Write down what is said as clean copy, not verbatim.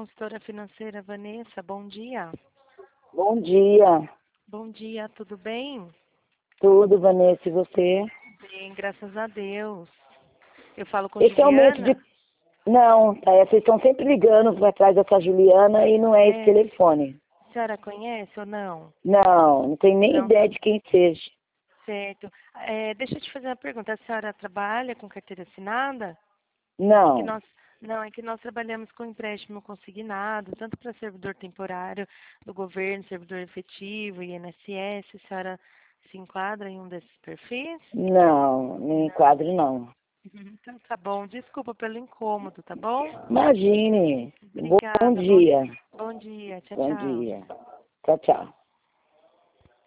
consultora financeira Vanessa, bom dia. Bom dia. Bom dia, tudo bem? Tudo, Vanessa, e você? Bem, graças a Deus. Eu falo com Esse aumento Juliana? de... Não, tá, vocês estão sempre ligando para trás dessa Juliana e não é esse telefone. A senhora conhece ou não? Não tenho nem Não, ideia de quem seja. certo. Deixa eu te fazer uma pergunta. A senhora trabalha com carteira assinada? É que Não. nós, não, é que nós trabalhamos com empréstimo consignado, tanto para servidor temporário do governo, servidor efetivo, INSS. A senhora se enquadra em um desses perfis? Não, não enquadro, não. Então tá bom. Desculpa pelo incômodo, tá bom? Imagine. Bom Obrigada. dia. Bom dia. Tchau, Bom tchau. dia. Tchau, tchau.